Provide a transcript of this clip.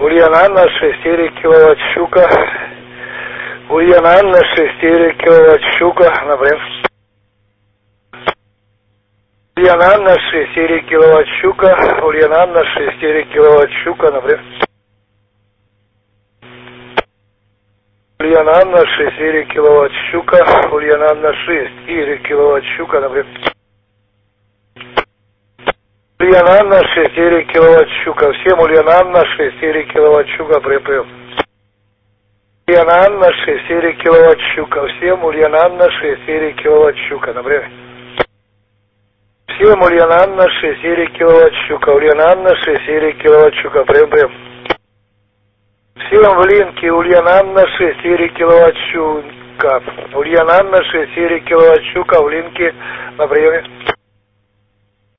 Ульяна Анна, 6 киловатт, щука. Ульяна Анна, 6 киловатт, щука, например. Ульяна Анна, 6 киловатт, щука. Ульяна Анна, 6 киловатт, щука, например. Ульяна Анна, 6 киловатт, щука. Ульяна Анна, 6 киловатт, щука, например. Ульяна Анна, 6 киловатт, щука. Всем Ульяна Анна, 6 киловатт, щука, прием. Ульяна Анна, 6 киловатт, щука. Всем Ульяна Анна, 6 киловатт, щука, например. Всем Ульяна Анна, 6 киловатт, щука. Ульяна Анна, 6 киловатт, щука, прием. Всем в линке Ульяна Анна, 6 киловатт, щука. Ульяна Анна, 6 киловатт, щука в линке на приеме.